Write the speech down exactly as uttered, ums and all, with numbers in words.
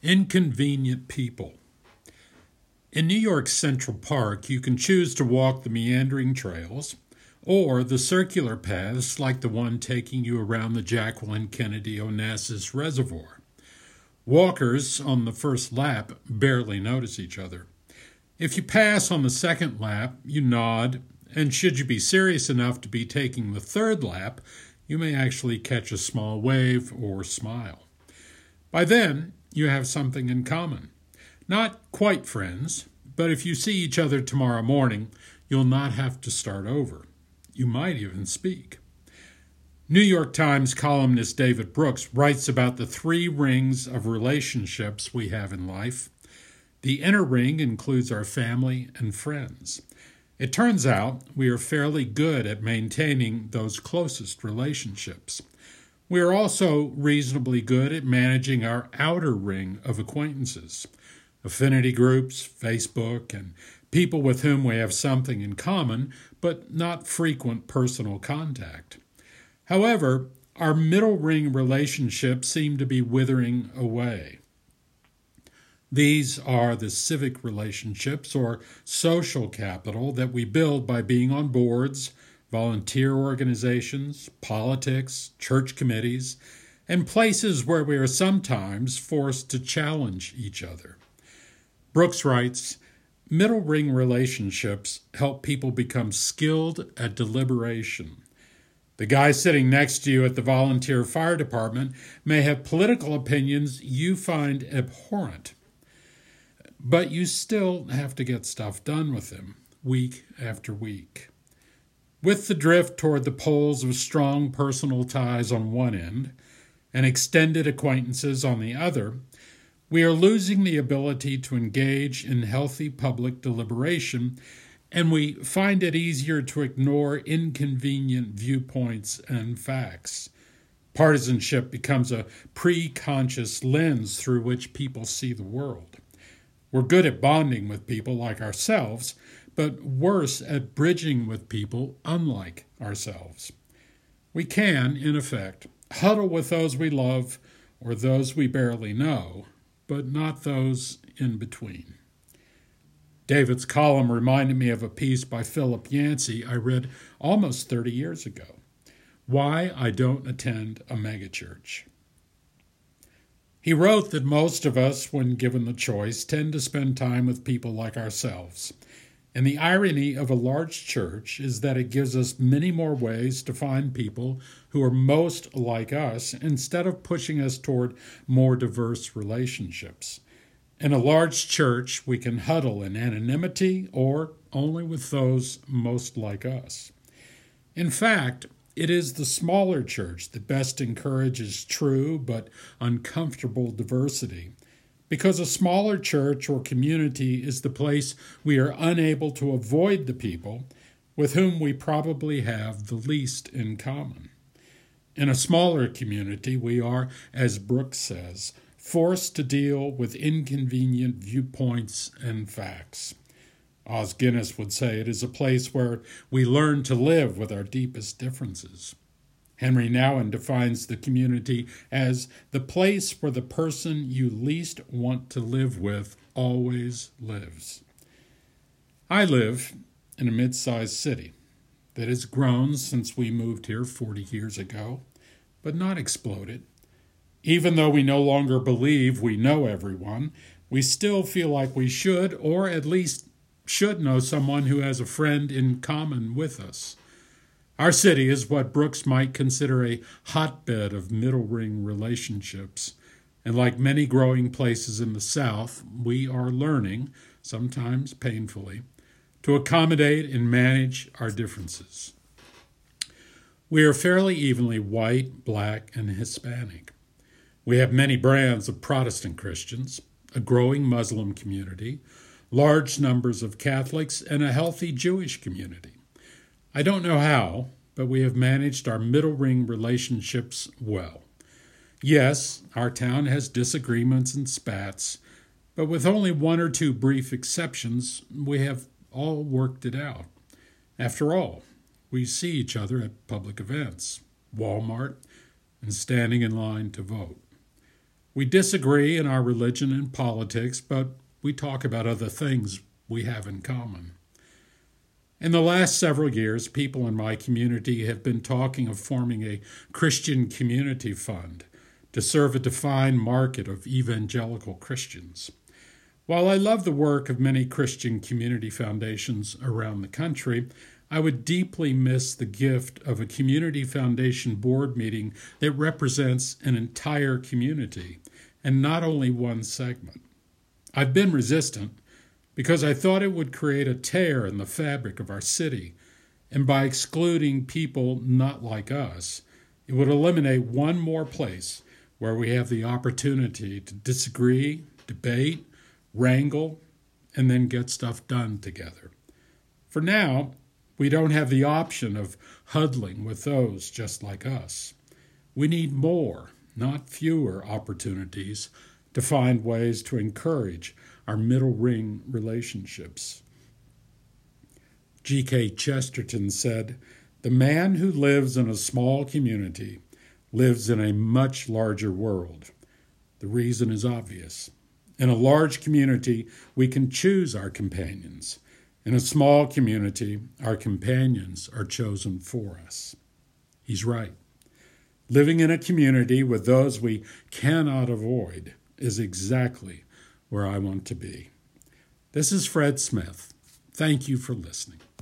Inconvenient people. In New York's Central Park, you can choose to walk the meandering trails or the circular paths like the one taking you around the Jacqueline Kennedy Onassis Reservoir. Walkers on the first lap barely notice each other. If you pass on the second lap, you nod, and should you be serious enough to be taking the third lap, you may actually catch a small wave or smile. By then, you have something in common. Not quite friends, but if you see each other tomorrow morning, you'll not have to start over. You might even speak. New York Times columnist David Brooks writes about the three rings of relationships we have in life. The inner ring includes our family and friends. It turns out we are fairly good at maintaining those closest relationships. We are also reasonably good at managing our outer ring of acquaintances, affinity groups, Facebook, and people with whom we have something in common, but not frequent personal contact. However, our middle ring relationships seem to be withering away. These are the civic relationships or social capital that we build by being on boards, volunteer organizations, politics, church committees, and places where we are sometimes forced to challenge each other. Brooks writes, middle ring relationships help people become skilled at deliberation. The guy sitting next to you at the volunteer fire department may have political opinions you find abhorrent, but you still have to get stuff done with him week after week. With the drift toward the poles of strong personal ties on one end and extended acquaintances on the other, we are losing the ability to engage in healthy public deliberation, and we find it easier to ignore inconvenient viewpoints and facts. Partisanship becomes a pre-conscious lens through which people see the world. We're good at bonding with people like ourselves, but worse at bridging with people unlike ourselves. We can, in effect, huddle with those we love or those we barely know, but not those in between. David's column reminded me of a piece by Philip Yancey I read almost thirty years ago, Why I Don't Attend a Megachurch. He wrote that most of us, when given the choice, tend to spend time with people like ourselves. And the irony of a large church is that it gives us many more ways to find people who are most like us instead of pushing us toward more diverse relationships. In a large church, we can huddle in anonymity or only with those most like us. In fact, it is the smaller church that best encourages true but uncomfortable diversity, because a smaller church or community is the place we are unable to avoid the people with whom we probably have the least in common. In a smaller community, we are, as Brooks says, forced to deal with inconvenient viewpoints and facts. Os Guinness would say it is a place where we learn to live with our deepest differences. Henry Nouwen defines the community as the place where the person you least want to live with always lives. I live in a mid-sized city that has grown since we moved here forty years ago, but not exploded. Even though we no longer believe we know everyone, we still feel like we should, or at least should know someone who has a friend in common with us. Our city is what Brooks might consider a hotbed of middle ring relationships, and like many growing places in the South, we are learning, sometimes painfully, to accommodate and manage our differences. We are fairly evenly white, black, and Hispanic. We have many brands of Protestant Christians, a growing Muslim community, large numbers of Catholics, and a healthy Jewish community. I don't know how, but we have managed our middle ring relationships well. Yes, our town has disagreements and spats, but with only one or two brief exceptions, we have all worked it out. After all, we see each other at public events, Walmart, and standing in line to vote. We disagree in our religion and politics, but we talk about other things we have in common. In the last several years, people in my community have been talking of forming a Christian community fund to serve a defined market of evangelical Christians. While I love the work of many Christian community foundations around the country, I would deeply miss the gift of a community foundation board meeting that represents an entire community and not only one segment. I've been resistant because I thought it would create a tear in the fabric of our city, and by excluding people not like us, it would eliminate one more place where we have the opportunity to disagree, debate, wrangle, and then get stuff done together. For now, we don't have the option of huddling with those just like us. We need more, not fewer, opportunities to find ways to encourage our middle ring relationships. G K Chesterton said, "The man who lives in a small community lives in a much larger world." The reason is obvious. In a large community, we can choose our companions. In a small community, our companions are chosen for us. He's right. Living in a community with those we cannot avoid is exactly where I want to be. This is Fred Smith. Thank you for listening.